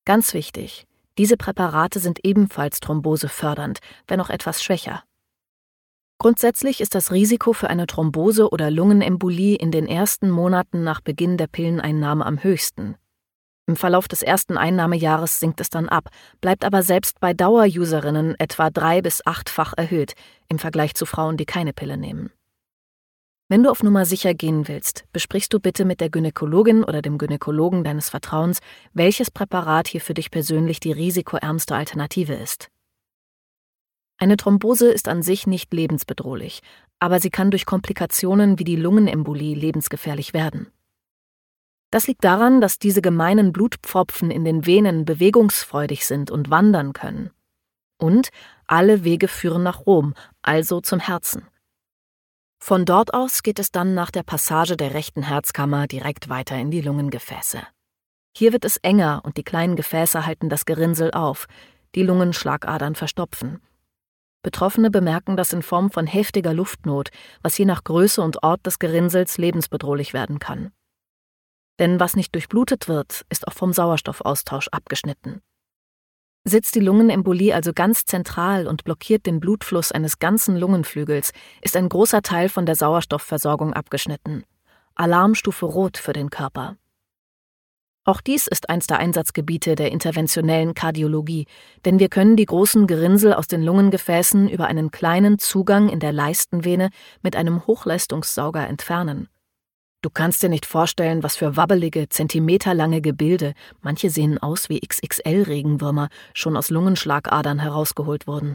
Ganz wichtig, diese Präparate sind ebenfalls thrombosefördernd, wenn auch etwas schwächer. Grundsätzlich ist das Risiko für eine Thrombose oder Lungenembolie in den ersten Monaten nach Beginn der Pilleneinnahme am höchsten. Im Verlauf des ersten Einnahmejahres sinkt es dann ab, bleibt aber selbst bei Daueruserinnen etwa 3- bis 8-fach erhöht im Vergleich zu Frauen, die keine Pille nehmen. Wenn du auf Nummer sicher gehen willst, besprichst du bitte mit der Gynäkologin oder dem Gynäkologen deines Vertrauens, welches Präparat hier für dich persönlich die risikoärmste Alternative ist. Eine Thrombose ist an sich nicht lebensbedrohlich, aber sie kann durch Komplikationen wie die Lungenembolie lebensgefährlich werden. Das liegt daran, dass diese gemeinen Blutpfropfen in den Venen bewegungsfreudig sind und wandern können. Und alle Wege führen nach Rom, also zum Herzen. Von dort aus geht es dann nach der Passage der rechten Herzkammer direkt weiter in die Lungengefäße. Hier wird es enger und die kleinen Gefäße halten das Gerinnsel auf, die Lungenschlagadern verstopfen. Betroffene bemerken das in Form von heftiger Luftnot, was je nach Größe und Ort des Gerinnsels lebensbedrohlich werden kann. Denn was nicht durchblutet wird, ist auch vom Sauerstoffaustausch abgeschnitten. Sitzt die Lungenembolie also ganz zentral und blockiert den Blutfluss eines ganzen Lungenflügels, ist ein großer Teil von der Sauerstoffversorgung abgeschnitten. Alarmstufe Rot für den Körper. Auch dies ist eins der Einsatzgebiete der interventionellen Kardiologie, denn wir können die großen Gerinnsel aus den Lungengefäßen über einen kleinen Zugang in der Leistenvene mit einem Hochleistungssauger entfernen. Du kannst dir nicht vorstellen, was für wabbelige, zentimeterlange Gebilde, manche sehen aus wie XXL-Regenwürmer, schon aus Lungenschlagadern herausgeholt wurden.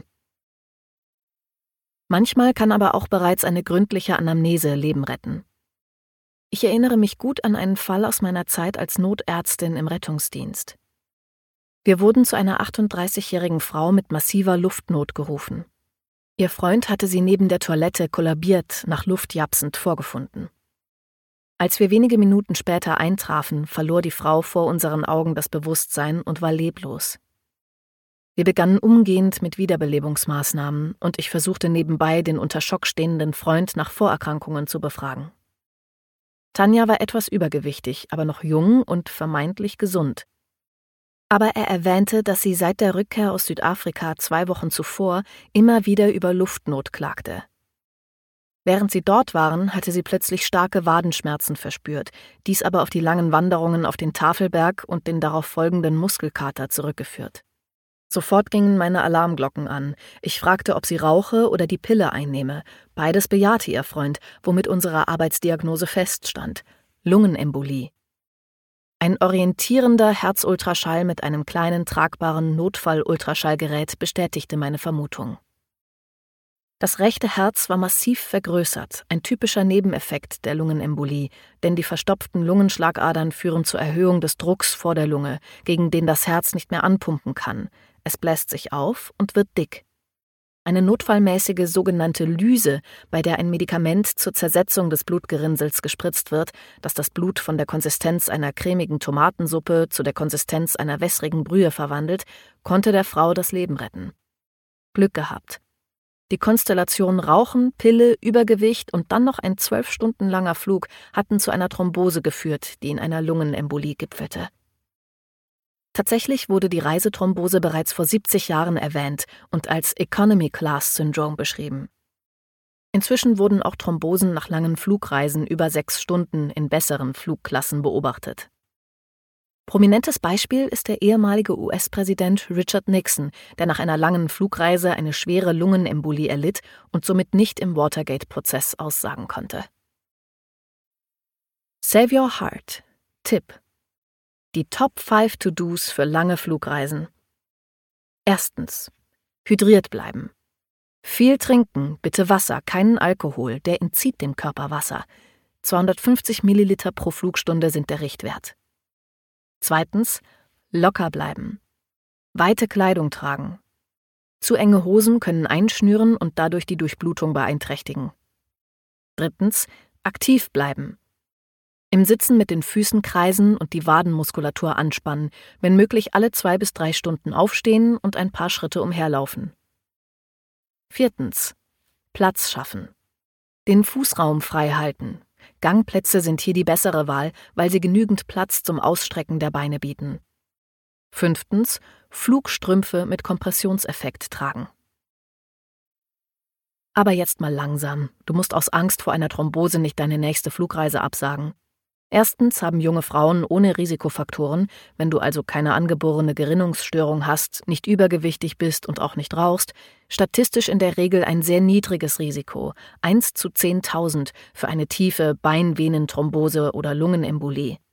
Manchmal kann aber auch bereits eine gründliche Anamnese Leben retten. Ich erinnere mich gut an einen Fall aus meiner Zeit als Notärztin im Rettungsdienst. Wir wurden zu einer 38-jährigen Frau mit massiver Luftnot gerufen. Ihr Freund hatte sie neben der Toilette kollabiert, nach Luft japsend vorgefunden. Als wir wenige Minuten später eintrafen, verlor die Frau vor unseren Augen das Bewusstsein und war leblos. Wir begannen umgehend mit Wiederbelebungsmaßnahmen und ich versuchte nebenbei, den unter Schock stehenden Freund nach Vorerkrankungen zu befragen. Tanja war etwas übergewichtig, aber noch jung und vermeintlich gesund. Aber er erwähnte, dass sie seit der Rückkehr aus Südafrika 2 Wochen zuvor immer wieder über Luftnot klagte. Während sie dort waren, hatte sie plötzlich starke Wadenschmerzen verspürt, dies aber auf die langen Wanderungen auf den Tafelberg und den darauf folgenden Muskelkater zurückgeführt. Sofort gingen meine Alarmglocken an. Ich fragte, ob sie rauche oder die Pille einnehme. Beides bejahte ihr Freund, womit unsere Arbeitsdiagnose feststand: Lungenembolie. Ein orientierender Herzultraschall mit einem kleinen tragbaren Notfall-Ultraschallgerät bestätigte meine Vermutung. Das rechte Herz war massiv vergrößert, ein typischer Nebeneffekt der Lungenembolie, denn die verstopften Lungenschlagadern führen zur Erhöhung des Drucks vor der Lunge, gegen den das Herz nicht mehr anpumpen kann. Es bläst sich auf und wird dick. Eine notfallmäßige sogenannte Lyse, bei der ein Medikament zur Zersetzung des Blutgerinnsels gespritzt wird, das das Blut von der Konsistenz einer cremigen Tomatensuppe zu der Konsistenz einer wässrigen Brühe verwandelt, konnte der Frau das Leben retten. Glück gehabt. Die Konstellation Rauchen, Pille, Übergewicht und dann noch ein 12 Stunden langer Flug hatten zu einer Thrombose geführt, die in einer Lungenembolie gipfelte. Tatsächlich wurde die Reisethrombose bereits vor 70 Jahren erwähnt und als Economy Class Syndrome beschrieben. Inzwischen wurden auch Thrombosen nach langen Flugreisen über 6 Stunden in besseren Flugklassen beobachtet. Prominentes Beispiel ist der ehemalige US-Präsident Richard Nixon, der nach einer langen Flugreise eine schwere Lungenembolie erlitt und somit nicht im Watergate-Prozess aussagen konnte. Save your heart. Tipp: Die Top 5 To-Dos für lange Flugreisen. 1. Hydriert bleiben. Viel trinken, bitte Wasser, keinen Alkohol, der entzieht dem Körper Wasser. 250 Milliliter pro Flugstunde sind der Richtwert. 2. Locker bleiben. Weite Kleidung tragen. Zu enge Hosen können einschnüren und dadurch die Durchblutung beeinträchtigen. 3. Aktiv bleiben. Im Sitzen mit den Füßen kreisen und die Wadenmuskulatur anspannen, wenn möglich alle 2 bis 3 Stunden aufstehen und ein paar Schritte umherlaufen. 4. Platz schaffen. Den Fußraum frei halten. Gangplätze sind hier die bessere Wahl, weil sie genügend Platz zum Ausstrecken der Beine bieten. 5. Flugstrümpfe mit Kompressionseffekt tragen. Aber jetzt mal langsam. Du musst aus Angst vor einer Thrombose nicht deine nächste Flugreise absagen. Erstens haben junge Frauen ohne Risikofaktoren, wenn du also keine angeborene Gerinnungsstörung hast, nicht übergewichtig bist und auch nicht rauchst, statistisch in der Regel ein sehr niedriges Risiko, 1 zu 10.000 für eine tiefe Beinvenenthrombose oder Lungenembolie.